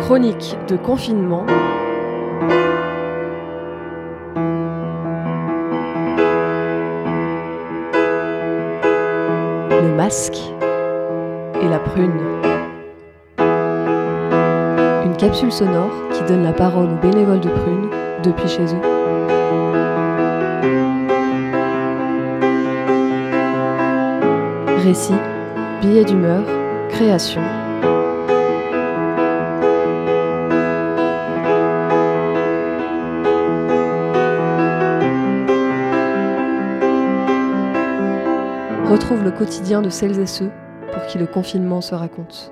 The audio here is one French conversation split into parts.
Chronique de confinement. Le masque et la prune. Une capsule sonore qui donne la parole aux bénévoles de Prune depuis chez eux. Récits, billets d'humeur, création. Retrouve le quotidien de celles et ceux pour qui le confinement se raconte.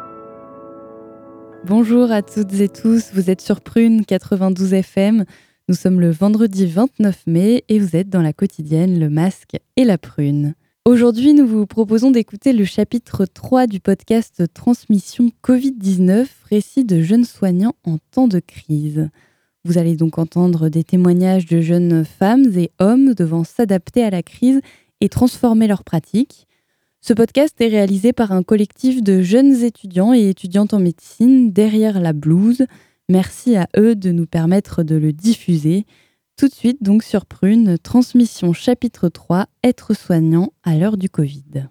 Bonjour à toutes et tous, vous êtes sur Prune 92 FM. Nous sommes le vendredi 29 mai et vous êtes dans la quotidienne Le Masque et la Prune. Aujourd'hui, nous vous proposons d'écouter le chapitre 3 du podcast Transmission Covid-19, récit de jeunes soignants en temps de crise. Vous allez donc entendre des témoignages de jeunes femmes et hommes devant s'adapter à la crise et transformer leurs pratiques. Ce podcast est réalisé par un collectif de jeunes étudiants et étudiantes en médecine derrière la blouse. Merci à eux de nous permettre de le diffuser. Tout de suite, donc sur Prune, transmission chapitre 3, être soignant à l'heure du Covid.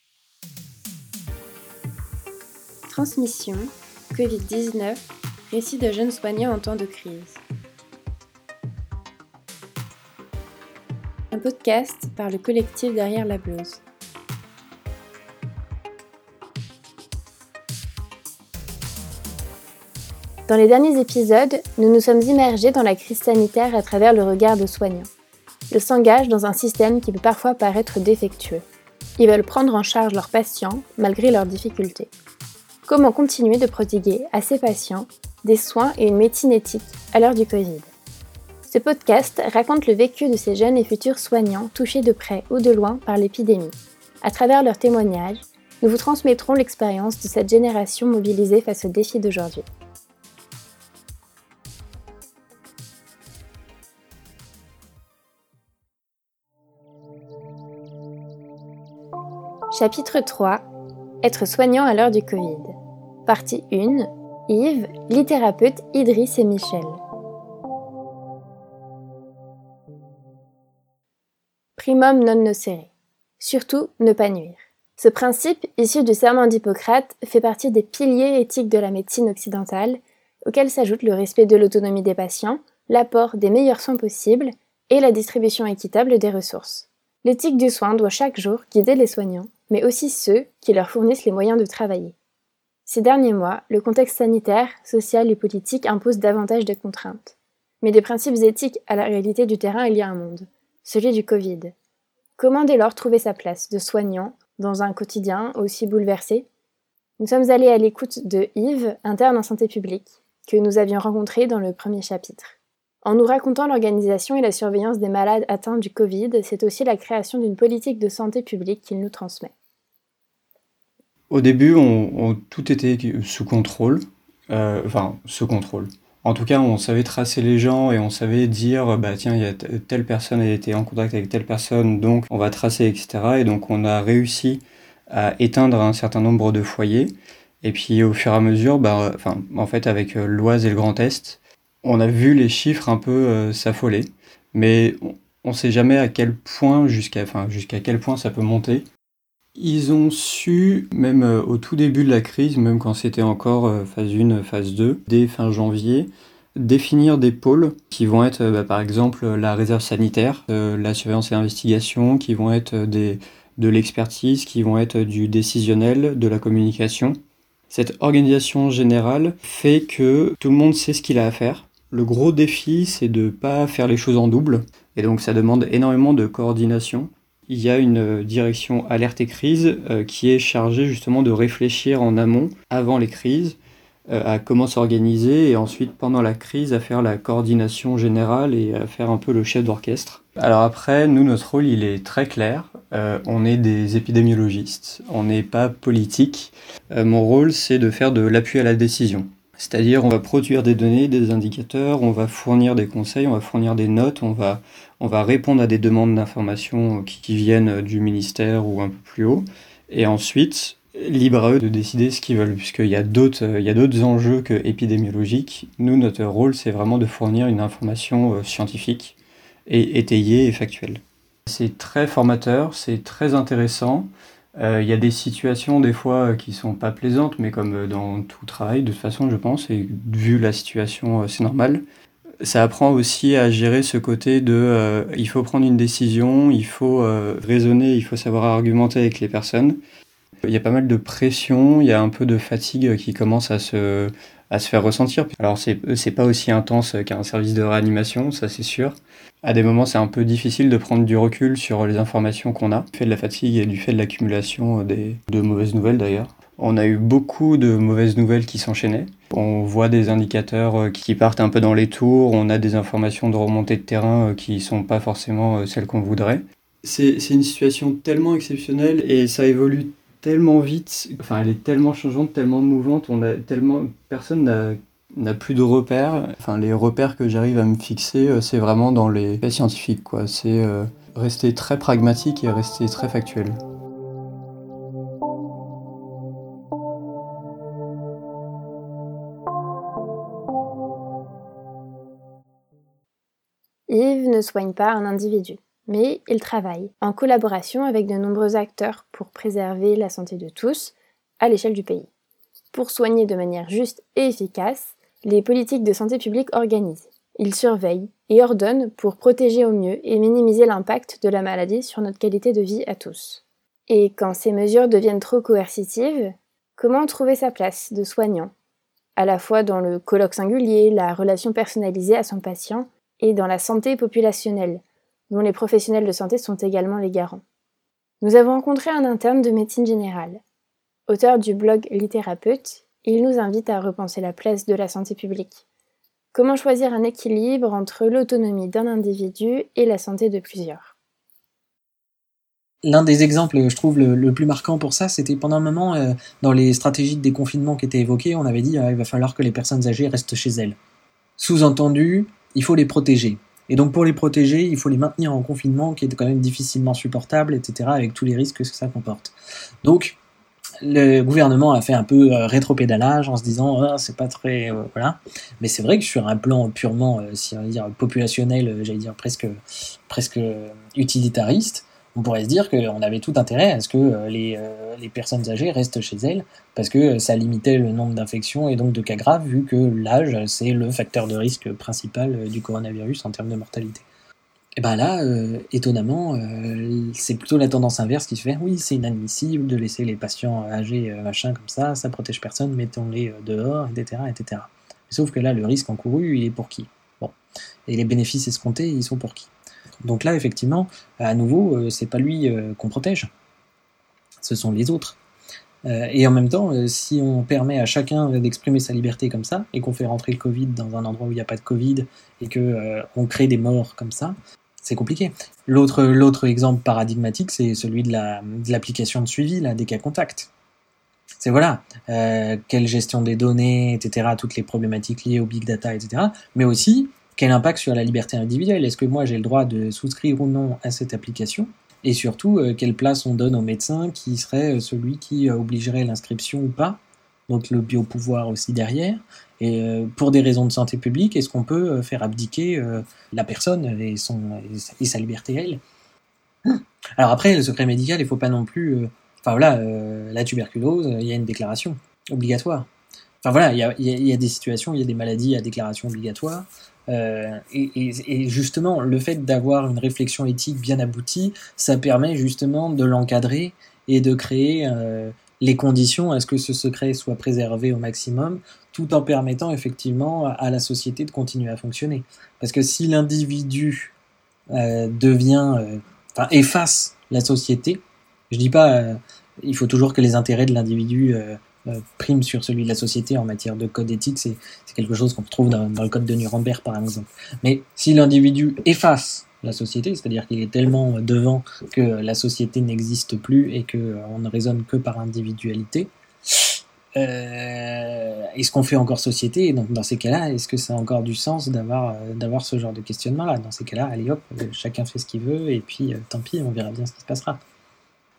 Transmission, Covid-19, récit de jeunes soignants en temps de crise. Un podcast par le collectif derrière la blouse. Dans les derniers épisodes, nous nous sommes immergés dans la crise sanitaire à travers le regard de soignants. Ils s'engagent dans un système qui peut parfois paraître défectueux. Ils veulent prendre en charge leurs patients malgré leurs difficultés. Comment continuer de prodiguer à ces patients des soins et une médecine éthique à l'heure du Covid ? Ce podcast raconte le vécu de ces jeunes et futurs soignants touchés de près ou de loin par l'épidémie. À travers leurs témoignages, nous vous transmettrons l'expérience de cette génération mobilisée face aux défis d'aujourd'hui. Chapitre 3. Être soignant à l'heure du Covid. Partie 1. Yves, littérapeute Idriss et Michel. Primum non nocere. Surtout, ne pas nuire. Ce principe, issu du serment d'Hippocrate, fait partie des piliers éthiques de la médecine occidentale, auxquels s'ajoute le respect de l'autonomie des patients, l'apport des meilleurs soins possibles et la distribution équitable des ressources. L'éthique du soin doit chaque jour guider les soignants, mais aussi ceux qui leur fournissent les moyens de travailler. Ces derniers mois, le contexte sanitaire, social et politique impose davantage de contraintes. Mais des principes éthiques à la réalité du terrain, il y a un monde, celui du Covid. Comment dès lors trouver sa place de soignant dans un quotidien aussi bouleversé ? Nous sommes allés à l'écoute de Yves, interne en santé publique, que nous avions rencontré dans le premier chapitre. En nous racontant l'organisation et la surveillance des malades atteints du Covid, c'est aussi la création d'une politique de santé publique qu'il nous transmet. Au début, tout était sous contrôle. Sous contrôle. En tout cas, on savait tracer les gens et on savait dire, tiens, il y a telle personne a été en contact avec telle personne, donc on va tracer, etc. Et donc on a réussi à éteindre un certain nombre de foyers. Et puis au fur et à mesure, avec l'Oise et le Grand Est, on a vu les chiffres un peu s'affoler, mais on ne sait jamais à quel point, jusqu'à quel point ça peut monter. Ils ont su, même au tout début de la crise, même quand c'était encore phase 1, phase 2, dès fin janvier, définir des pôles qui vont être par exemple la réserve sanitaire, la surveillance et l'investigation, qui vont être de l'expertise, qui vont être du décisionnel, de la communication. Cette organisation générale fait que tout le monde sait ce qu'il a à faire. Le gros défi, c'est de ne pas faire les choses en double, et donc ça demande énormément de coordination. Il y a une direction alerte et crise qui est chargée justement de réfléchir en amont, avant les crises, à comment s'organiser, et ensuite pendant la crise à faire la coordination générale et à faire un peu le chef d'orchestre. Alors après, nous, notre rôle, il est très clair. On est des épidémiologistes, on n'est pas politique. Mon rôle, c'est de faire de l'appui à la décision. C'est-à-dire, on va produire des données, des indicateurs, on va fournir des conseils, on va fournir des notes, on va répondre à des demandes d'informations qui viennent du ministère ou un peu plus haut. Et ensuite, Libre à eux de décider ce qu'ils veulent, puisqu'il y a d'autres enjeux que épidémiologiques. Nous, notre rôle, c'est vraiment de fournir une information scientifique et étayée et factuelle. C'est très formateur, c'est très intéressant. Il y a des situations des fois qui sont pas plaisantes, mais comme dans tout travail de toute façon je pense, et vu la situation c'est normal. Ça apprend aussi à gérer ce côté de il faut prendre une décision, il faut raisonner, il faut savoir argumenter avec les personnes. Il y a pas mal de pression, il y a un peu de fatigue qui commence à se faire ressentir. Alors c'est pas aussi intense qu'un service de réanimation, ça c'est sûr. À des moments c'est un peu difficile de prendre du recul sur les informations qu'on a, du fait de la fatigue et du fait de l'accumulation de mauvaises nouvelles d'ailleurs. On a eu beaucoup de mauvaises nouvelles qui s'enchaînaient. On voit des indicateurs qui partent un peu dans les tours, on a des informations de remontée de terrain qui sont pas forcément celles qu'on voudrait. C'est une situation tellement exceptionnelle et ça évolue tellement vite, enfin elle est tellement changeante, tellement mouvante, personne n'a plus de repères. Enfin les repères que j'arrive à me fixer, c'est vraiment dans les faits scientifiques quoi. C'est rester très pragmatique et rester très factuel. Yves ne soigne pas un individu, mais il travaille en collaboration avec de nombreux acteurs pour préserver la santé de tous à l'échelle du pays. Pour soigner de manière juste et efficace, les politiques de santé publique organisent. Il surveille et ordonne pour protéger au mieux et minimiser l'impact de la maladie sur notre qualité de vie à tous. Et quand ces mesures deviennent trop coercitives, comment trouver sa place de soignant, à la fois dans le colloque singulier, la relation personnalisée à son patient, et dans la santé populationnelle, dont les professionnels de santé sont également les garants. Nous avons rencontré un interne de médecine générale. Auteur du blog Littérapeute, il nous invite à repenser la place de la santé publique. Comment choisir un équilibre entre l'autonomie d'un individu et la santé de plusieurs? L'un des exemples, je trouve, le plus marquant pour ça, c'était pendant un moment, dans les stratégies de déconfinement qui étaient évoquées, on avait dit il va falloir que les personnes âgées restent chez elles. Sous-entendu, il faut les protéger. Et donc pour les protéger, il faut les maintenir en confinement, qui est quand même difficilement supportable, etc., avec tous les risques que ça comporte. Donc, le gouvernement a fait un peu rétropédalage en se disant c'est pas très... voilà. Mais c'est vrai que sur un plan purement, si on va dire, populationnel, j'allais dire presque utilitariste, on pourrait se dire qu'on avait tout intérêt à ce que les personnes âgées restent chez elles, parce que ça limitait le nombre d'infections et donc de cas graves, vu que l'âge, c'est le facteur de risque principal du coronavirus en termes de mortalité. Et ben là, étonnamment, c'est plutôt la tendance inverse qui se fait. Oui, c'est inadmissible de laisser les patients âgés machin comme ça protège personne, mettons-les dehors, etc., etc. Sauf que là, le risque encouru, il est pour qui? Bon. Et les bénéfices escomptés, ils sont pour qui? Donc là, effectivement, à nouveau, c'est pas lui qu'on protège, ce sont les autres. Et en même temps, si on permet à chacun d'exprimer sa liberté comme ça, et qu'on fait rentrer le Covid dans un endroit où il n'y a pas de Covid, et qu'on crée des morts comme ça, c'est compliqué. L'autre exemple paradigmatique, c'est celui de l'application de suivi là, des cas contacts. C'est voilà, quelle gestion des données, etc., toutes les problématiques liées au big data, etc., mais aussi quel impact sur la liberté individuelle. Est-ce que moi j'ai le droit de souscrire ou non à cette application? Et surtout, quelle place on donne au médecin qui serait celui qui obligerait l'inscription ou pas, donc le biopouvoir aussi derrière. Et pour des raisons de santé publique, est-ce qu'on peut faire abdiquer la personne et sa liberté à elle? Alors après, le secret médical, il ne faut pas non plus... la tuberculose, il y a une déclaration obligatoire. Enfin voilà, il y a des situations, il y a des maladies à déclaration obligatoire. Et justement, le fait d'avoir une réflexion éthique bien aboutie, ça permet justement de l'encadrer et de créer les conditions à ce que ce secret soit préservé au maximum, tout en permettant effectivement à la société de continuer à fonctionner. Parce que si l'individu efface la société, je dis pas, il faut toujours que les intérêts de l'individu prime sur celui de la société en matière de code éthique, c'est quelque chose qu'on retrouve dans le code de Nuremberg par exemple. Mais si l'individu efface la société, c'est-à-dire qu'il est tellement devant que la société n'existe plus et qu'on ne raisonne que par individualité, est-ce qu'on fait encore société? Et donc dans ces cas-là, est-ce que ça a encore du sens d'avoir ce genre de questionnement-là? Dans ces cas-là, allez hop, chacun fait ce qu'il veut et puis tant pis, on verra bien ce qui se passera.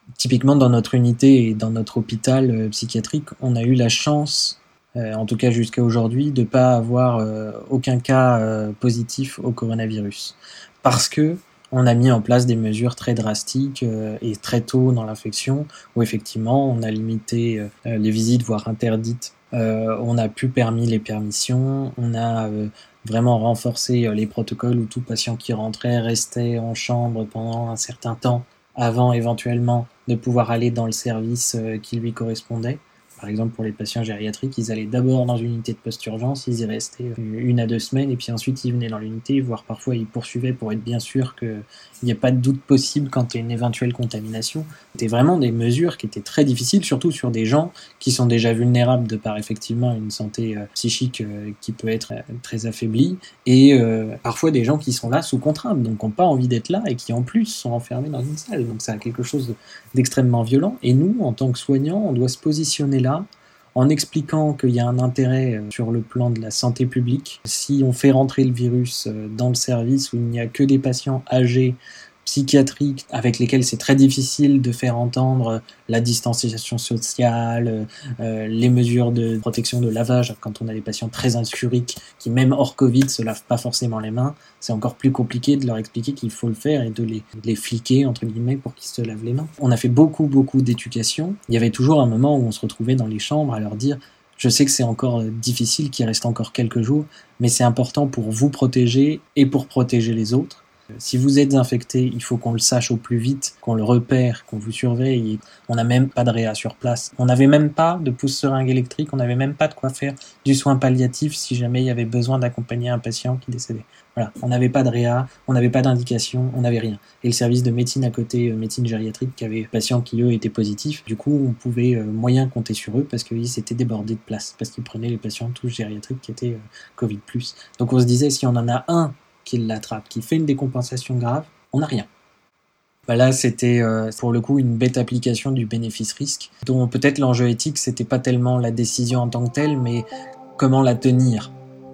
Typiquement, dans notre unité et dans notre hôpital psychiatrique, on a eu la chance, en tout cas jusqu'à aujourd'hui, de ne pas avoir aucun cas positif au coronavirus. Parce que on a mis en place des mesures très drastiques et très tôt dans l'infection, où effectivement on a limité les visites, voire interdites. On a plus permis les permissions, on a vraiment renforcé les protocoles où tout patient qui rentrait restait en chambre pendant un certain temps avant éventuellement de pouvoir aller dans le service qui lui correspondait. Par exemple, pour les patients gériatriques, ils allaient d'abord dans une unité de post-urgence, ils y restaient 1 à 2 semaines, et puis ensuite ils venaient dans l'unité, voire parfois ils poursuivaient pour être bien sûr qu'il n'y ait pas de doute possible quant à une éventuelle contamination. C'était vraiment des mesures qui étaient très difficiles, surtout sur des gens qui sont déjà vulnérables de par effectivement une santé psychique qui peut être très affaiblie, et parfois des gens qui sont là sous contrainte, donc qui n'ont pas envie d'être là, et qui en plus sont enfermés dans une salle. Donc ça a quelque chose d'extrêmement violent, et nous, en tant que soignants, on doit se positionner là en expliquant qu'il y a un intérêt sur le plan de la santé publique. Si on fait rentrer le virus dans le service où il n'y a que des patients âgés, psychiatriques, avec lesquels c'est très difficile de faire entendre la distanciation sociale, les mesures de protection de lavage, quand on a des patients très injuriques qui, même hors Covid, se lavent pas forcément les mains, c'est encore plus compliqué de leur expliquer qu'il faut le faire et de les fliquer, entre guillemets, pour qu'ils se lavent les mains. On a fait beaucoup d'éducation. Il y avait toujours un moment où on se retrouvait dans les chambres à leur dire: je sais que c'est encore difficile, qu'il reste encore quelques jours, mais c'est important pour vous protéger et pour protéger les autres. Si vous êtes infecté, il faut qu'on le sache au plus vite, qu'on le repère, qu'on vous surveille. On n'a même pas de réa sur place. On n'avait même pas de pousse-seringue électrique, on n'avait même pas de quoi faire du soin palliatif si jamais il y avait besoin d'accompagner un patient qui décédait. Voilà, on n'avait pas de réa, on n'avait pas d'indication, on n'avait rien. Et le service de médecine à côté, médecine gériatrique, qui avait des patients qui eux étaient positifs, du coup on pouvait moyen compter sur eux parce qu'ils s'étaient débordés de place, parce qu'ils prenaient les patients tous gériatriques qui étaient Covid+. Donc on se disait, si on en a un qui l'attrape, qui fait une décompensation grave, on n'a rien. Là, c'était pour le coup une bête application du bénéfice-risque, dont peut-être l'enjeu éthique, c'était pas tellement la décision en tant que telle, mais comment la tenir.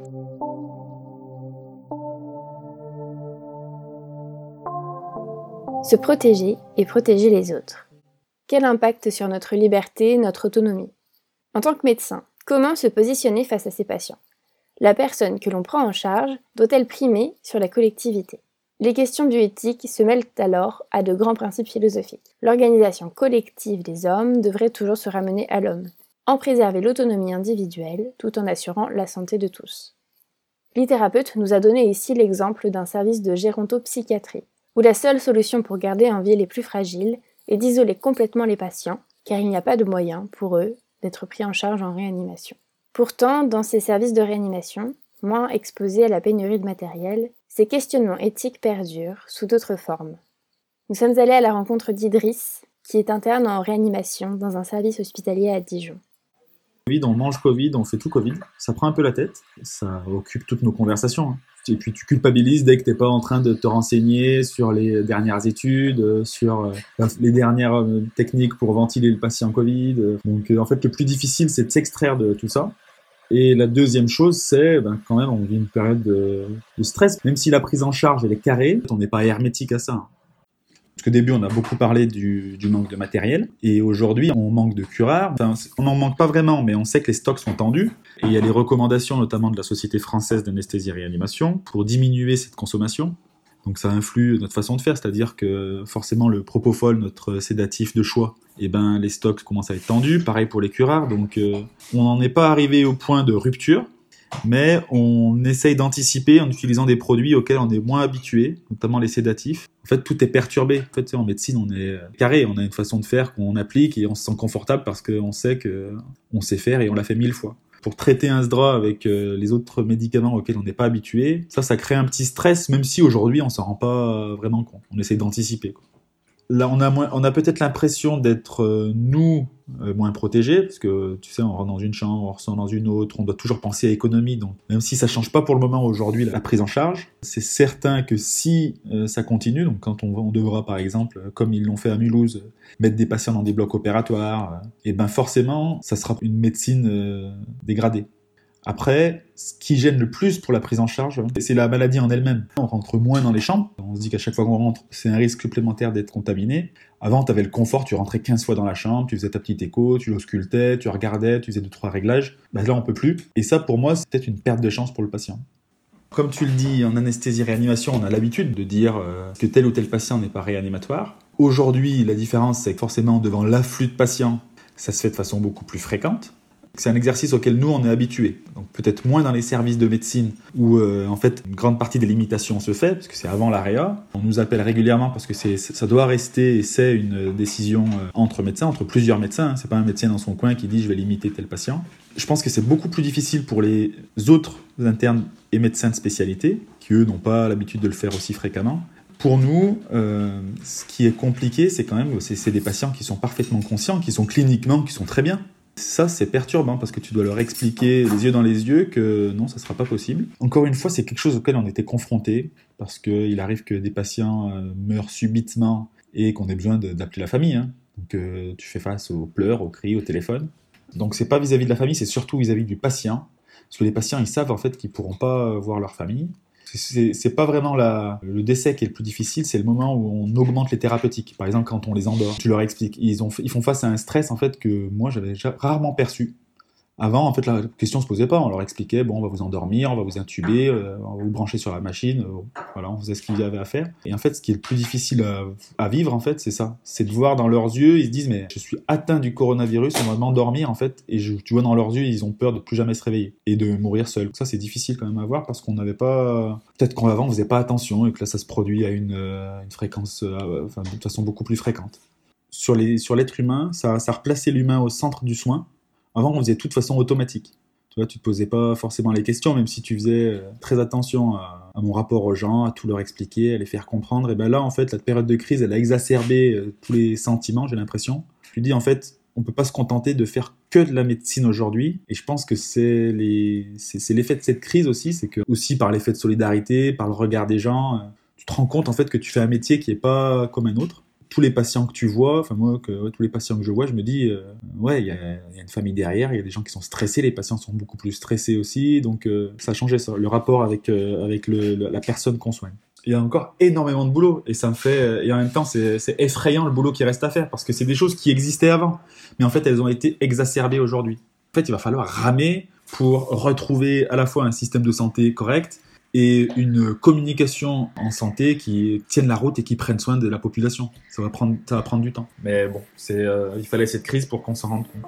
Se protéger et protéger les autres. Quel impact sur notre liberté, notre autonomie ? En tant que médecin, comment se positionner face à ces patients ? La personne que l'on prend en charge doit-elle primer sur la collectivité ? Les questions bioéthiques se mêlent alors à de grands principes philosophiques. L'organisation collective des hommes devrait toujours se ramener à l'homme, en préserver l'autonomie individuelle tout en assurant la santé de tous. L'e-thérapeute nous a donné ici l'exemple d'un service de gérontopsychiatrie, où la seule solution pour garder en vie les plus fragiles est d'isoler complètement les patients, car il n'y a pas de moyen pour eux d'être pris en charge en réanimation. Pourtant, dans ces services de réanimation, moins exposés à la pénurie de matériel, ces questionnements éthiques perdurent sous d'autres formes. Nous sommes allés à la rencontre d'Idriss, qui est interne en réanimation dans un service hospitalier à Dijon. Covid, on mange Covid, on fait tout Covid. Ça prend un peu la tête, ça occupe toutes nos conversations. Et puis tu culpabilises dès que t'es pas en train de te renseigner sur les dernières études, sur les dernières techniques pour ventiler le patient Covid. Donc en fait, le plus difficile, c'est de s'extraire de tout ça. Et la deuxième chose, c'est quand même, on vit une période de stress. Même si la prise en charge, elle est carrée, on n'est pas hermétique à ça. Parce qu'au début, on a beaucoup parlé du manque de matériel. Et aujourd'hui, on manque de cureurs. Enfin, on n'en manque pas vraiment, mais on sait que les stocks sont tendus. Et il y a les recommandations, notamment de la Société française d'anesthésie et réanimation, pour diminuer cette consommation. Donc ça influe notre façon de faire, c'est-à-dire que forcément le propofol, notre sédatif de choix, les stocks commencent à être tendus. Pareil pour les cureurs. Donc on n'en est pas arrivé au point de rupture. Mais on essaye d'anticiper en utilisant des produits auxquels on est moins habitué, notamment les sédatifs. En fait, tout est perturbé. En fait, en médecine, on est carré. On a une façon de faire qu'on applique et on se sent confortable parce qu'on sait qu'on sait faire et on l'a fait 1000 fois. Pour traiter un SDRA avec les autres médicaments auxquels on n'est pas habitué, ça crée un petit stress, même si aujourd'hui, on s'en rend pas vraiment compte. On essaye d'anticiper, quoi. Là, on a peut-être l'impression d'être, moins protégés, parce que, tu sais, on rentre dans une chambre, on ressort dans une autre, on doit toujours penser à économie, donc même si ça change pas pour le moment aujourd'hui la prise en charge, c'est certain que si ça continue, donc quand on devra, par exemple, comme ils l'ont fait à Mulhouse, mettre des patients dans des blocs opératoires, et forcément, ça sera une médecine dégradée. Après, ce qui gêne le plus pour la prise en charge, c'est la maladie en elle-même. On rentre moins dans les chambres. On se dit qu'à chaque fois qu'on rentre, c'est un risque supplémentaire d'être contaminé. Avant, tu avais le confort, tu rentrais 15 fois dans la chambre, tu faisais ta petite écho, tu l'auscultais, tu regardais, tu faisais 2-3 réglages. Là, on peut plus. Et ça, pour moi, c'est peut-être une perte de chance pour le patient. Comme tu le dis, en anesthésie-réanimation, on a l'habitude de dire que tel ou tel patient n'est pas réanimatoire. Aujourd'hui, la différence, c'est que forcément, devant l'afflux de patients, ça se fait de façon beaucoup plus fréquente. C'est un exercice auquel nous, on est habitués. Donc peut-être moins dans les services de médecine où, en fait, une grande partie des limitations se fait, parce que c'est avant la réa. On nous appelle régulièrement parce que ça doit rester, et c'est une décision entre médecins, entre plusieurs médecins. C'est pas un médecin dans son coin qui dit « je vais limiter tel patient ». Je pense que c'est beaucoup plus difficile pour les autres internes et médecins de spécialité, qui eux n'ont pas l'habitude de le faire aussi fréquemment. Pour nous, ce qui est compliqué, c'est quand même c'est des patients qui sont parfaitement conscients, qui sont cliniquement, qui sont très bien. Ça, c'est perturbant parce que tu dois leur expliquer les yeux dans les yeux que non, ça ne sera pas possible. Encore une fois, c'est quelque chose auquel on était confrontés parce qu'il arrive que des patients meurent subitement et qu'on ait besoin d'appeler la famille. Donc, tu fais face aux pleurs, aux cris, au téléphone. Donc, c'est pas vis-à-vis de la famille, c'est surtout vis-à-vis du patient. Parce que les patients, ils savent en fait qu'ils ne pourront pas voir leur famille. C'est pas vraiment le décès qui est le plus difficile, c'est le moment où on augmente les thérapeutiques. Par exemple, quand on les endort, tu leur expliques. Ils font face à un stress en fait que moi j'avais déjà rarement perçu. Avant, en fait, la question se posait pas. On leur expliquait, bon, on va vous endormir, on va vous intuber, on va vous brancher sur la machine. Voilà, on faisait ce qu'il y avait à faire. Et en fait, ce qui est le plus difficile à vivre, en fait, c'est ça. C'est de voir dans leurs yeux, ils se disent, mais je suis atteint du coronavirus, on va m'endormir, en fait. Et tu vois dans leurs yeux, ils ont peur de plus jamais se réveiller et de mourir seuls. Ça, c'est difficile quand même à voir parce qu'on n'avait pas... Peut-être qu'avant, on faisait pas attention et que là, ça se produit à une fréquence, de façon beaucoup plus fréquente. Sur l'être humain, ça replaçait l'humain au centre du soin. Avant, on faisait tout de façon automatique. Tu vois, tu te posais pas forcément les questions, même si tu faisais très attention à mon rapport aux gens, à tout leur expliquer, à les faire comprendre. Et ben là, en fait, la période de crise, elle a exacerbé tous les sentiments, j'ai l'impression. Tu dis, en fait, on peut pas se contenter de faire que de la médecine aujourd'hui. Et je pense que c'est l'effet de cette crise aussi, c'est que aussi par l'effet de solidarité, par le regard des gens, tu te rends compte en fait que tu fais un métier qui est pas comme un autre. Tous les patients que tu vois, tous les patients que je vois, je me dis, il y a une famille derrière, il y a des gens qui sont stressés, les patients sont beaucoup plus stressés aussi, donc ça a changé ça, le rapport avec la personne qu'on soigne. Il y a encore énormément de boulot, et ça me fait, et en même temps, c'est effrayant le boulot qui reste à faire, parce que c'est des choses qui existaient avant, mais en fait, elles ont été exacerbées aujourd'hui. En fait, il va falloir ramer pour retrouver à la fois un système de santé correct, et une communication en santé qui tienne la route et qui prenne soin de la population. Ça va prendre du temps. Mais bon, il fallait cette crise pour qu'on s'en rende compte.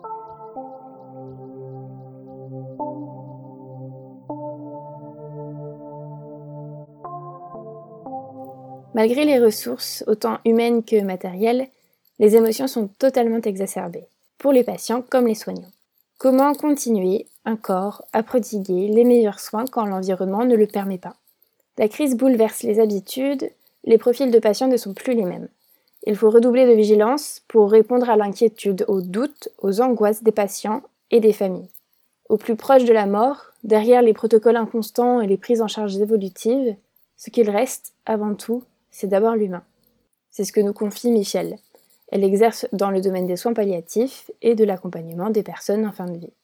Malgré les ressources, autant humaines que matérielles, les émotions sont totalement exacerbées, pour les patients comme les soignants. Comment continuer, encore, à prodiguer les meilleurs soins quand l'environnement ne le permet pas? La crise bouleverse les habitudes, les profils de patients ne sont plus les mêmes. Il faut redoubler de vigilance pour répondre à l'inquiétude, aux doutes, aux angoisses des patients et des familles. Au plus proche de la mort, derrière les protocoles inconstants et les prises en charge évolutives, ce qu'il reste, avant tout, c'est d'abord l'humain. C'est ce que nous confie Michel. Elle exerce dans le domaine des soins palliatifs et de l'accompagnement des personnes en fin de vie.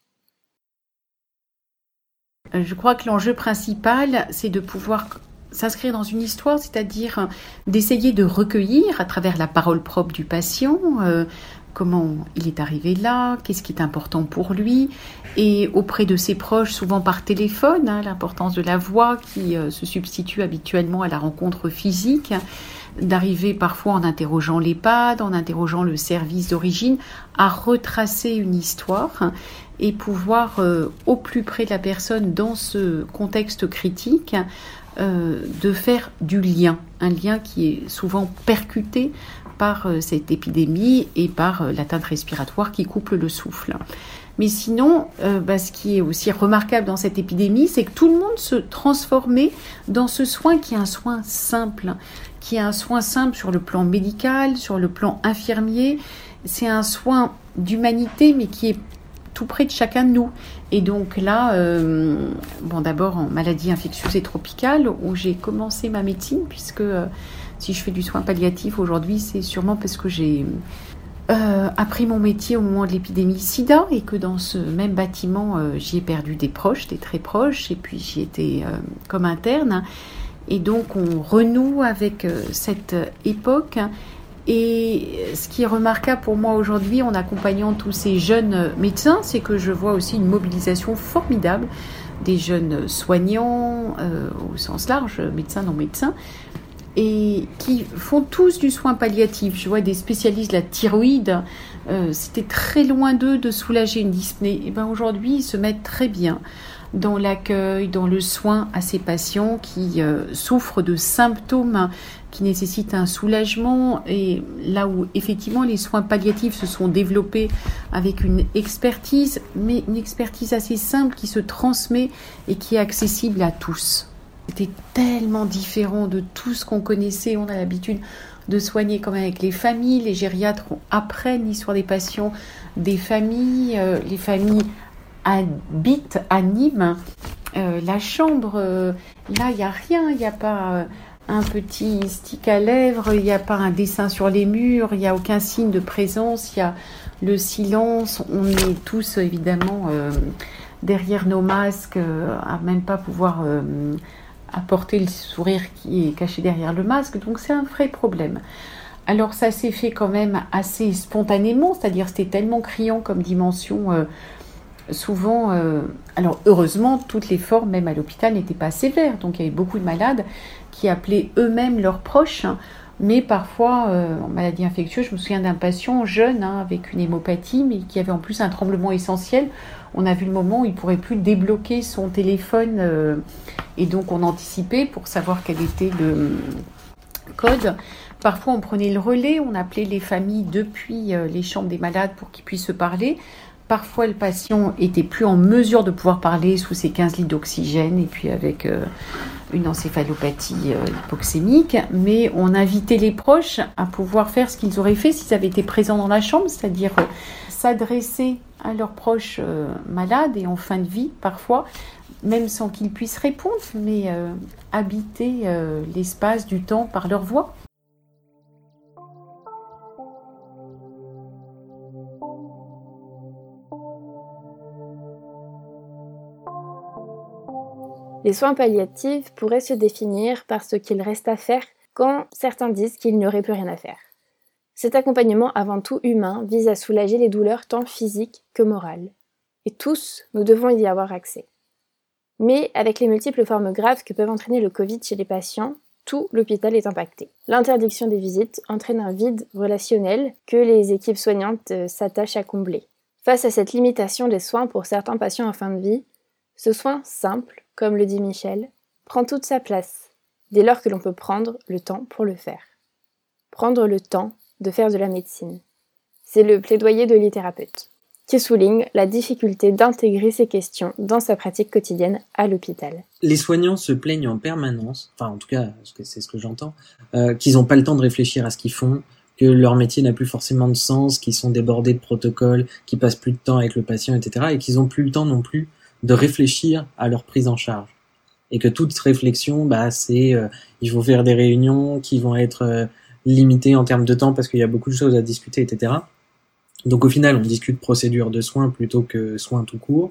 Je crois que l'enjeu principal, c'est de pouvoir s'inscrire dans une histoire, c'est-à-dire d'essayer de recueillir à travers la parole propre du patient comment il est arrivé là, qu'est-ce qui est important pour lui, et auprès de ses proches, souvent par téléphone, l'importance de la voix qui se substitue habituellement à la rencontre physique, d'arriver parfois en interrogeant l'EHPAD, en interrogeant le service d'origine, à retracer une histoire et pouvoir, au plus près de la personne dans ce contexte critique, de faire du lien, un lien qui est souvent percuté par cette épidémie et par l'atteinte respiratoire qui coupe le souffle. Mais sinon, ce qui est aussi remarquable dans cette épidémie, c'est que tout le monde se transformait dans ce soin qui est un soin simple, sur le plan médical, sur le plan infirmier. C'est un soin d'humanité, mais qui est tout près de chacun de nous. Et donc là, d'abord en maladie infectieuse et tropicale, où j'ai commencé ma médecine, puisque si je fais du soin palliatif aujourd'hui, c'est sûrement parce que j'ai appris mon métier au moment de l'épidémie SIDA et que dans ce même bâtiment, j'y ai perdu des proches, des très proches, et puis j'y étais comme interne. Et donc on renoue avec cette époque. Et ce qui est remarquable pour moi aujourd'hui en accompagnant tous ces jeunes médecins, c'est que je vois aussi une mobilisation formidable des jeunes soignants au sens large, médecins, non médecins, et qui font tous du soin palliatif. Je vois des spécialistes de la thyroïde, c'était très loin d'eux de soulager une dyspnée. Et ben aujourd'hui, ils se mettent très bien dans l'accueil, dans le soin à ces patients qui souffrent de symptômes qui nécessitent un soulagement. Et là où effectivement les soins palliatifs se sont développés avec une expertise, mais une expertise assez simple qui se transmet et qui est accessible à tous. C'était tellement différent de tout ce qu'on connaissait. On a l'habitude de soigner quand même avec les familles. Les gériatres apprennent l'histoire des patients, des familles. Les familles habitent, animent la chambre. Là, il n'y a rien. Il n'y a pas un petit stick à lèvres. Il n'y a pas un dessin sur les murs. Il n'y a aucun signe de présence. Il y a le silence. On est tous, évidemment, derrière nos masques, à même pas pouvoir apporter le sourire qui est caché derrière le masque, donc c'est un vrai problème. Alors ça s'est fait quand même assez spontanément, c'est-à-dire c'était tellement criant comme dimension, souvent, alors heureusement toutes les formes, même à l'hôpital, n'étaient pas sévères, donc il y avait beaucoup de malades qui appelaient eux-mêmes leurs proches, mais parfois en maladie infectieuse, je me souviens d'un patient jeune avec une hémopathie, mais qui avait en plus un tremblement essentiel. On a vu le moment où il ne pourrait plus débloquer son téléphone et donc on anticipait pour savoir quel était le code. Parfois on prenait le relais, on appelait les familles depuis les chambres des malades pour qu'ils puissent se parler. Parfois le patient était plus en mesure de pouvoir parler sous ses 15 litres d'oxygène et puis avec une encéphalopathie hypoxémique, mais on invitait les proches à pouvoir faire ce qu'ils auraient fait s'ils avaient été présents dans la chambre, c'est-à-dire s'adresser à leurs proches malades et en fin de vie parfois, même sans qu'ils puissent répondre, mais habiter l'espace du temps par leur voix. Les soins palliatifs pourraient se définir par ce qu'il reste à faire quand certains disent qu'il n'y aurait plus rien à faire. Cet accompagnement avant tout humain vise à soulager les douleurs tant physiques que morales. Et tous, nous devons y avoir accès. Mais avec les multiples formes graves que peuvent entraîner le Covid chez les patients, tout l'hôpital est impacté. L'interdiction des visites entraîne un vide relationnel que les équipes soignantes s'attachent à combler. Face à cette limitation des soins pour certains patients en fin de vie, ce soin simple, comme le dit Michel, prend toute sa place, dès lors que l'on peut prendre le temps pour le faire. Prendre le temps de faire de la médecine. C'est le plaidoyer de l'e-thérapeute, qui souligne la difficulté d'intégrer ces questions dans sa pratique quotidienne à l'hôpital. Les soignants se plaignent en permanence, enfin en tout cas c'est ce que j'entends, qu'ils n'ont pas le temps de réfléchir à ce qu'ils font, que leur métier n'a plus forcément de sens, qu'ils sont débordés de protocoles, qu'ils passent plus de temps avec le patient, etc. et qu'ils n'ont plus le temps non plus de réfléchir à leur prise en charge. Et que toute réflexion, c'est il faut faire des réunions qui vont être limitées en termes de temps parce qu'il y a beaucoup de choses à discuter, etc. Donc au final, on discute procédure de soins plutôt que soins tout court,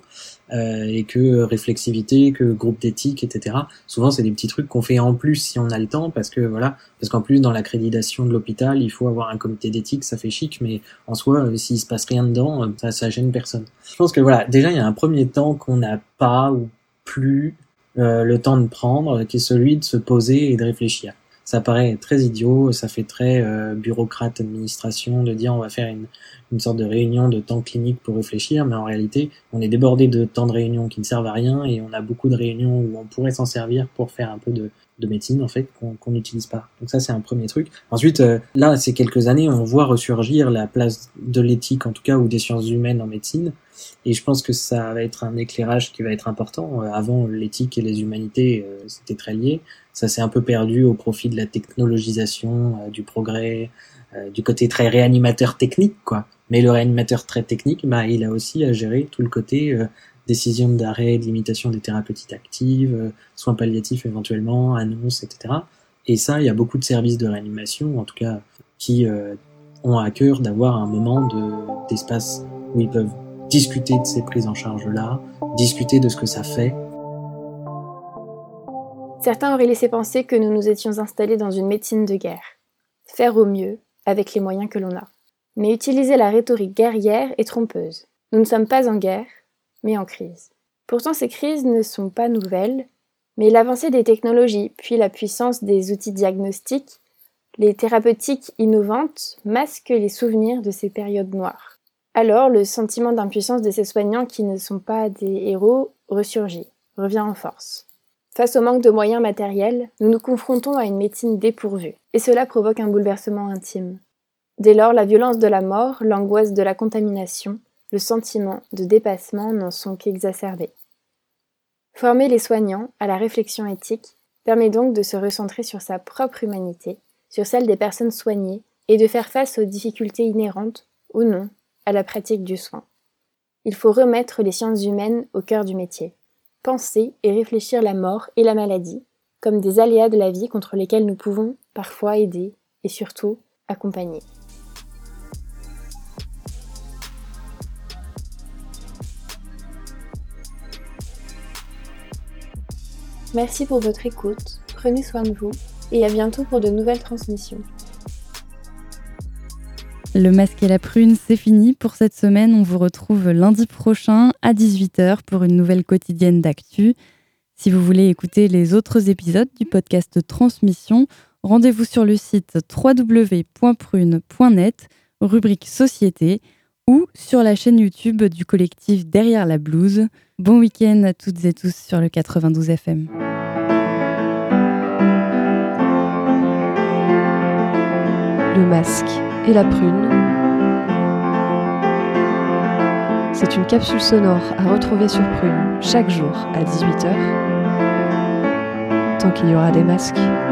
et que réflexivité, que groupe d'éthique, etc. Souvent, c'est des petits trucs qu'on fait en plus si on a le temps, parce qu'en plus, dans l'accréditation de l'hôpital, il faut avoir un comité d'éthique, ça fait chic, mais en soi, s'il se passe rien dedans, ça gêne personne. Je pense que déjà, il y a un premier temps qu'on n'a pas ou plus le temps de prendre, qui est celui de se poser et de réfléchir. Ça paraît très idiot, ça fait très bureaucrate administration de dire on va faire une sorte de réunion de temps clinique pour réfléchir, mais en réalité, on est débordé de temps de réunion qui ne servent à rien et on a beaucoup de réunions où on pourrait s'en servir pour faire un peu de médecine, en fait, qu'on n'utilise pas. Donc ça, c'est un premier truc. Ensuite, là, ces quelques années, on voit ressurgir la place de l'éthique, en tout cas, ou des sciences humaines en médecine. Et je pense que ça va être un éclairage qui va être important. Avant, l'éthique et les humanités, c'était très lié. Ça s'est un peu perdu au profit de la technologisation, du progrès, du côté très réanimateur technique, quoi. Mais le réanimateur très technique, il a aussi à gérer tout le côté décision d'arrêt, de limitation des thérapeutiques actives, soins palliatifs éventuellement, annonces, etc. Et ça, il y a beaucoup de services de réanimation, en tout cas, qui ont à cœur d'avoir un moment d'espace où ils peuvent discuter de ces prises en charge-là, discuter de ce que ça fait. Certains auraient laissé penser que nous nous étions installés dans une médecine de guerre. Faire au mieux, avec les moyens que l'on a. Mais utiliser la rhétorique guerrière est trompeuse. Nous ne sommes pas en guerre, mais en crise. Pourtant, ces crises ne sont pas nouvelles, mais l'avancée des technologies, puis la puissance des outils diagnostiques, les thérapeutiques innovantes masquent les souvenirs de ces périodes noires. Alors, le sentiment d'impuissance de ces soignants qui ne sont pas des héros ressurgit, revient en force. Face au manque de moyens matériels, nous nous confrontons à une médecine dépourvue, et cela provoque un bouleversement intime. Dès lors, la violence de la mort, l'angoisse de la contamination, le sentiment de dépassement n'en sont qu'exacerbés. Former les soignants à la réflexion éthique permet donc de se recentrer sur sa propre humanité, sur celle des personnes soignées, et de faire face aux difficultés inhérentes, ou non, à la pratique du soin. Il faut remettre les sciences humaines au cœur du métier. Penser et réfléchir la mort et la maladie comme des aléas de la vie contre lesquels nous pouvons parfois aider et surtout accompagner. Merci pour votre écoute, prenez soin de vous et à bientôt pour de nouvelles transmissions. Le masque et la prune, c'est fini pour cette semaine. On vous retrouve lundi prochain à 18h pour une nouvelle quotidienne d'actu. Si vous voulez écouter les autres épisodes du podcast Transmission, rendez-vous sur le site www.prune.net, rubrique Société, ou sur la chaîne YouTube du collectif Derrière la blouse. Bon week-end à toutes et tous sur le 92 FM. Le masque et la prune. C'est une capsule sonore à retrouver sur Prune chaque jour à 18h. Tant qu'il y aura des masques.